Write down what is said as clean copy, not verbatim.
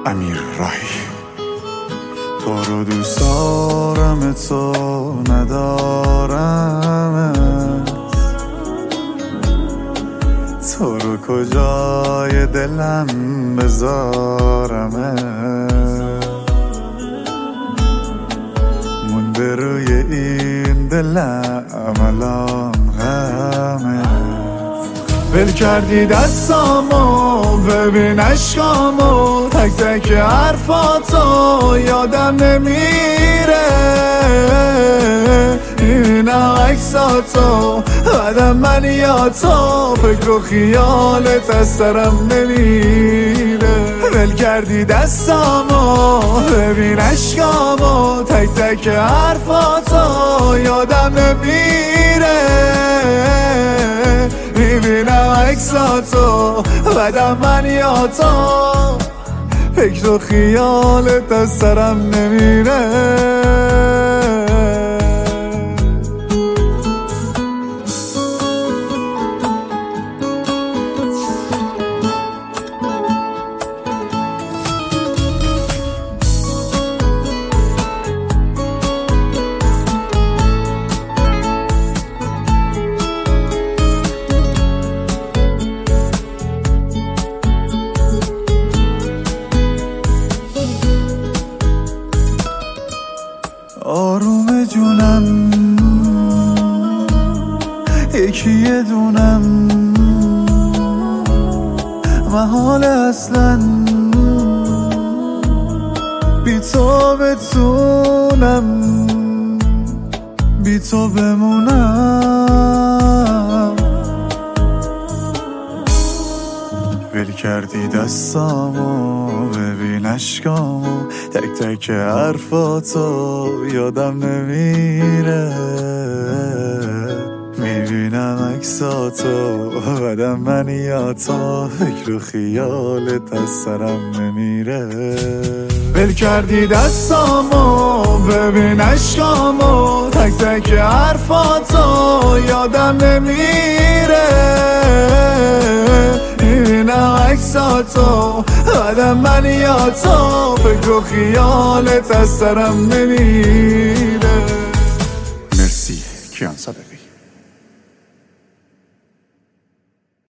امیر راهی. تو رو دوست دارم، تو ندارم، تو رو کجای دلم بذارم، مونده روی این دلم الان غمه. ول کردی دستامو، ببین عشقامو، تک تک حرفاتو یادم نمیره. میبینم عکساتو بعدم من یا تو، فکر و خیالت از سرم نمیره. ول کردی دستامو، ببین عشقامو، تک تک حرفاتو یادم نمیره. میبینم عکساتو بعدم من یا تو، فکر و خیالت از سرم نمیره. آروم جونم، یکی دونم، محال اصلا بی تو بتونم، بی تو بمونم. ول کردی دستامو، ببین عشقامو، تک تک حرفاتو یادم نمیره. میبینم عکساتو بعدم من یا تو، فکر و خیالت از سرم نمیره. ول کردی دستامو، ببین عشقامو، تک تک حرفاتو یادم نمیره. میبینم عکساتو بعدم من یا تو، فکر و خیالت از سرم نمیره. مرسی کیان صادقی.